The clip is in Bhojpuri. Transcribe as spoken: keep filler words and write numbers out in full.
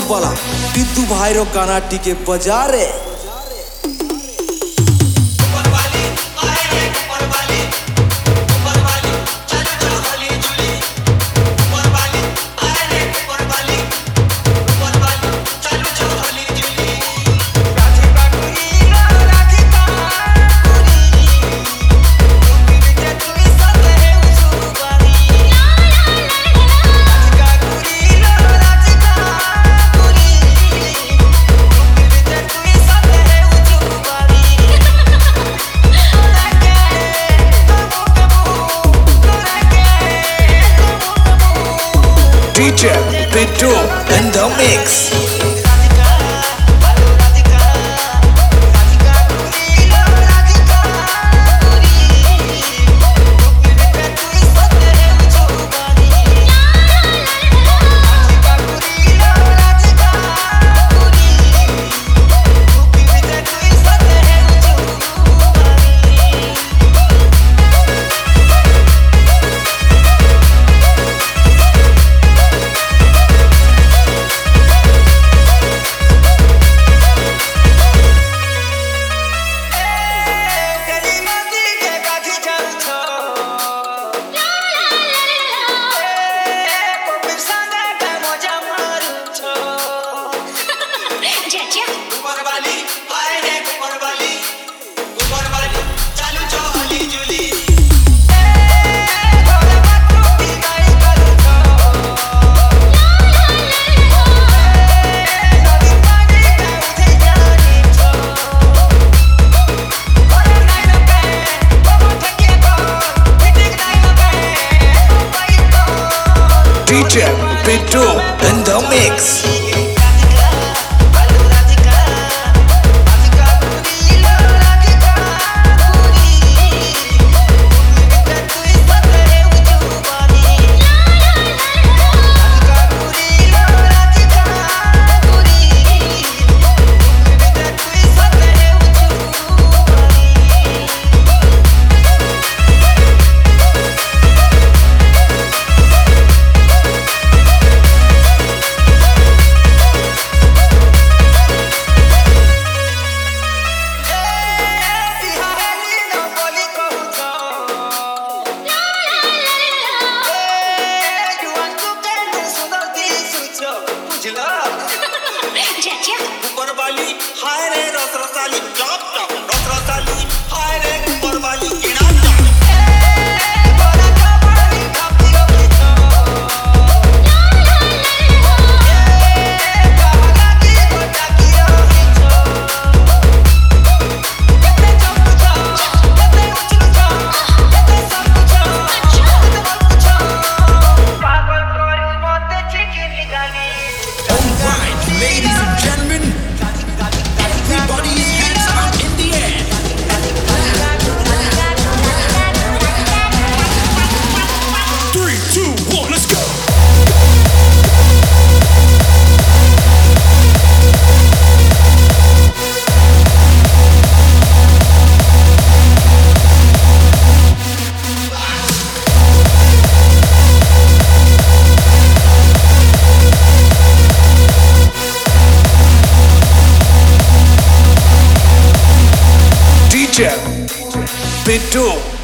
वाला बिद्दू भाईरो गाना टीके बजा रे। D J Bittu in the mix. D J Bittu in the mix. ऊपर वाली हाय रे रस रसाली टॉप टॉप रस रसाली हाय रे ऊपर वाली किना ए बड़ा कमाली कापियो कितो ए काला की गोटा कियो कितो कते चंपू जा कते उछल जा कते सब जा कते बल जा पागल कोई मत चिकनी गानी। Alright, ladies and gentlemen, everybody's hands up in the air. Three, two, one, let's go. D J Bittu